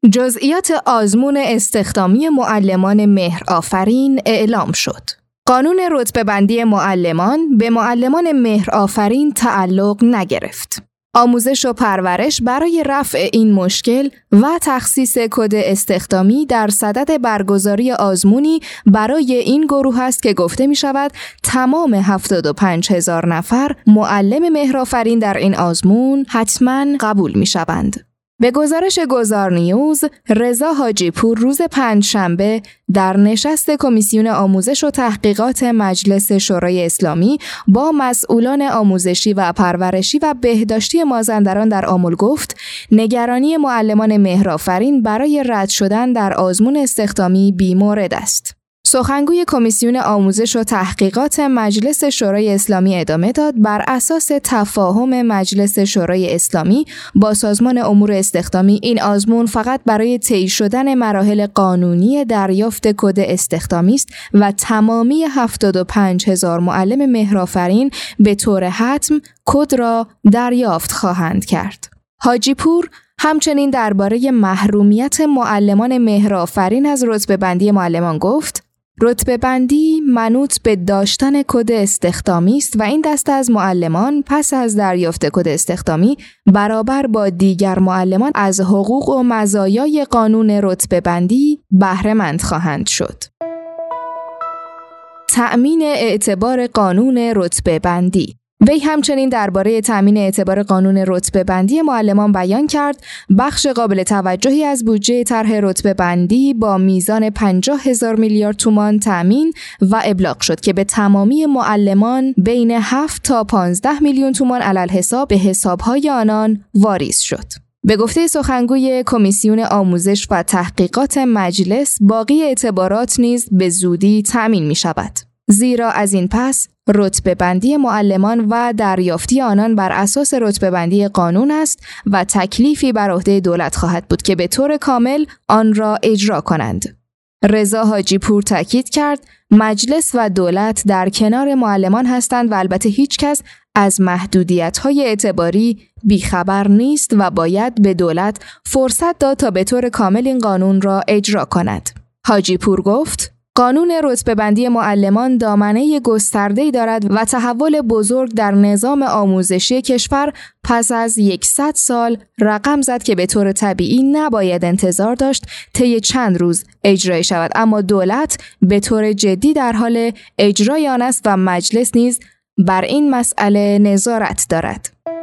جزئیات آزمون استخدامی معلمان مهرآفرین اعلام شد. قانون رتبه‌بندی معلمان به معلمان مهرآفرین تعلق نگرفت. آموزش و پرورش برای رفع این مشکل و تخصیص کد استخدامی در صدد برگزاری آزمونی برای این گروه است که گفته می شود تمام 75,000 نفر معلم مهرآفرین در این آزمون حتماً قبول می شوند. به گزارش گذارنیوز، رضا حاجی پور روز پنجشنبه در نشست کمیسیون آموزش و تحقیقات مجلس شورای اسلامی با مسئولان آموزشی و پرورشی و بهداشتی مازندران در آمل گفت نگرانی معلمان مهرآفرین برای رد شدن در آزمون استخدامی بی‌مورد است. سخنگوی کمیسیون آموزش و تحقیقات مجلس شورای اسلامی ادامه داد بر اساس تفاهم مجلس شورای اسلامی با سازمان امور استخدامی این آزمون فقط برای طی شدن مراحل قانونی دریافت کد استخدامی است و تمامی 75,000 معلم مهرآفرین به طور حتم کد را دریافت خواهند کرد. حاجی پور همچنین درباره محرومیت معلمان مهرآفرین از رتبه‌بندی معلمان گفت رتبه‌بندی منوط به داشتن کد استخدامی است و این دسته از معلمان پس از دریافت کد استخدامی برابر با دیگر معلمان از حقوق و مزایای قانون رتبه‌بندی بهره مند خواهند شد. تأمین اعتبار قانون رتبه‌بندی. وی همچنین درباره تأمین اعتبار قانون رتبه‌بندی معلمان بیان کرد بخش قابل توجهی از بودجه طرح رتبه‌بندی با میزان 50,000 میلیارد تومان تأمین و ابلاغ شد که به تمامی معلمان بین 7 تا 15 میلیون تومان علالحساب به حساب‌های آنان واریز شد. به گفته سخنگوی کمیسیون آموزش و تحقیقات مجلس باقی اعتبارات نیز به زودی تأمین می‌شود. زیرا از این پس رتبه‌بندی معلمان و دریافتی آنان بر اساس رتبه‌بندی قانون است و تکلیفی بر عهده دولت خواهد بود که به طور کامل آن را اجرا کنند. رضا حاجی پور تاکید کرد مجلس و دولت در کنار معلمان هستند و البته هیچ کس از محدودیت‌های اعتباری بیخبر نیست و باید به دولت فرصت داد تا به طور کامل این قانون را اجرا کند. حاجی پور گفت قانون رتبه‌بندی معلمان دامنه گسترده‌ای دارد و تحول بزرگ در نظام آموزشی کشور پس از 100 سال رقم زد که به طور طبیعی نباید انتظار داشت طی چند روز اجرایی شود، اما دولت به طور جدی در حال اجرای آن است و مجلس نیز بر این مسئله نظارت دارد.